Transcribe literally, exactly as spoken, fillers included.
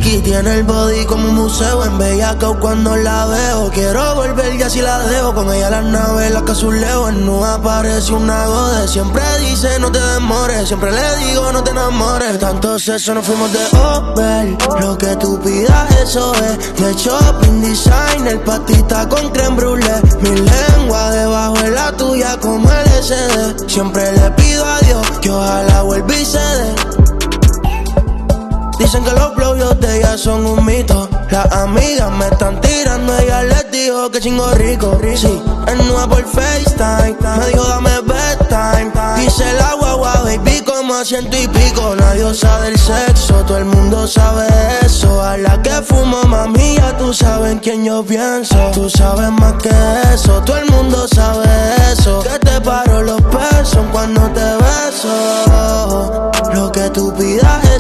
Ricky tiene el body como un museo. En Bellacao cuando la veo quiero volver y así la dejo. Con ella las naves, la casuleo. En no aparece una gode. Siempre dice no te demores. Siempre le digo no te enamores. Tanto sexo nos fuimos de over. Lo que tú pidas eso es. De shopping designer, patita con creme brulee. Mi lengua debajo de la tuya como L S D. Siempre le pido a Dios que ojalá vuelva y se dé. Dicen que los blows de ella son un mito. Las amigas me están tirando, ella les dijo que chingo rico. Sí, es nueva por FaceTime, me dijo dame bedtime. Dice la guagua, baby, como a ciento y pico. Nadie usa del sexo, todo el mundo sabe eso. A la que fumo, mami, ya tú sabes en quién yo pienso. Tú sabes más que eso, todo el mundo sabe eso. Que te paro los pesos cuando te beso. Lo que tú pidas es